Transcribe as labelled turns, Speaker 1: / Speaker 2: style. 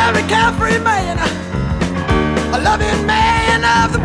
Speaker 1: very carefree man, a loving man of the